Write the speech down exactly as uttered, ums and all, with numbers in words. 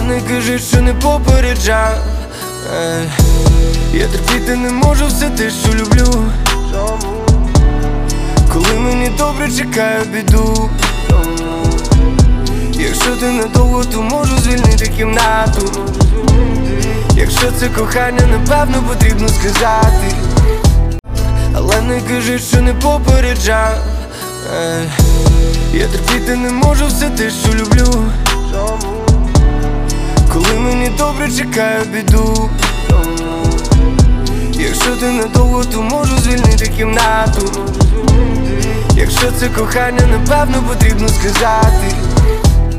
не кажи, що не попереджав. Ей, я терпіти не можу все те, що люблю. Коли мені добре, чекаю біду. Якщо ти недовго, то можу звільнити кімнату. Якщо це кохання, напевно потрібно сказати. Але не кажи, що не попереджав. Ей, я терпіти не можу все те, що люблю. Коли мені добре, чекаю біду. Якщо ти недовго, то можу звільнити кімнату. Якщо це кохання, напевно потрібно сказати.